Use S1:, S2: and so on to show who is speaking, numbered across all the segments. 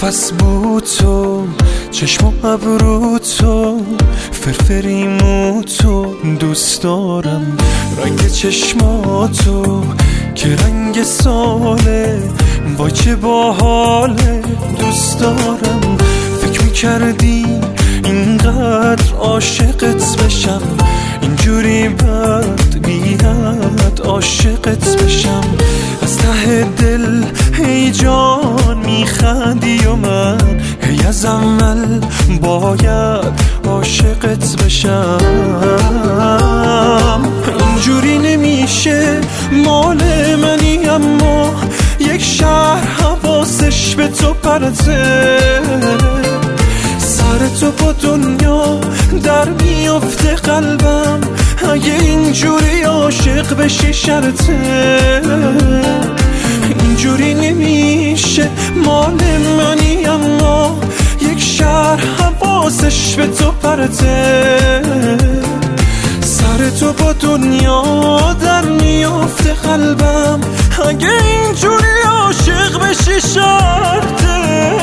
S1: نفس بود تو، چشم و ابرو تو، فرفریمو تو دوست دارم. رنگ چشماتو که رنگ ساله، وای چه باحاله دوست دارم. فکر میکردی اینقدر عاشقت بشم، اینجوری بد بیاد عاشقت بشم. از ته دل هی جان میخندی و من هی از اول باید عاشقت بشم. اینجوری نمیشه، مال منی اما یک شهر حواسش به تو پرته. سر تو با دنیا در میفته قلبم، اگه اینجوری عاشق بشی شرطه. اینجوری نمیشه، مال منی اما یک شهر حواسش به تو پرته. سر تو با دنیا در میفته قلبم، اگه اینجوری عاشق بشی شرطه.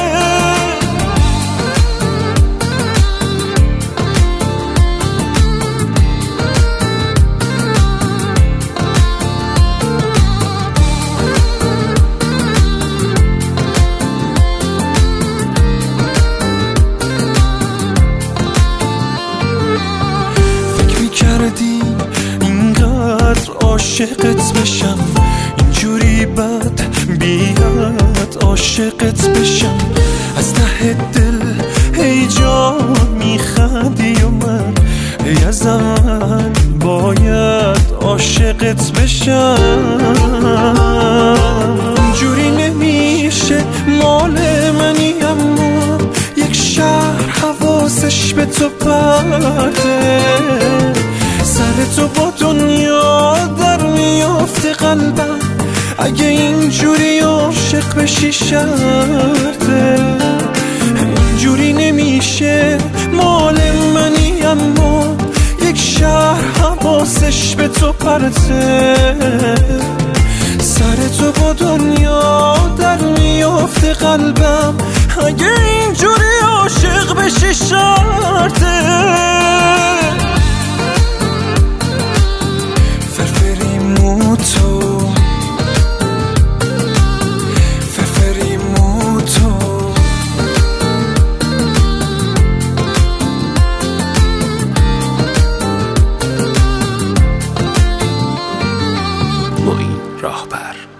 S1: اینقدر عاشقت بشم، اینجوری بد بیاد عاشقت بشم. از ته دل هی جان میخندی و من هی از اول باید عاشقت بشم. اینجوری نمیشه، مال منی اما یک شهر حواسش به تو پرته. سر تو با دنیا در میافته قلبم، اگه اینجوری عاشق بشی شرطه. اینجوری نمیشه، مال منی اما یک شهر حواسش به تو پرته. سر تو با دنیا در میافته قلبم، اگه اینجوری عاشق بشی شرطه.
S2: معین راهبر.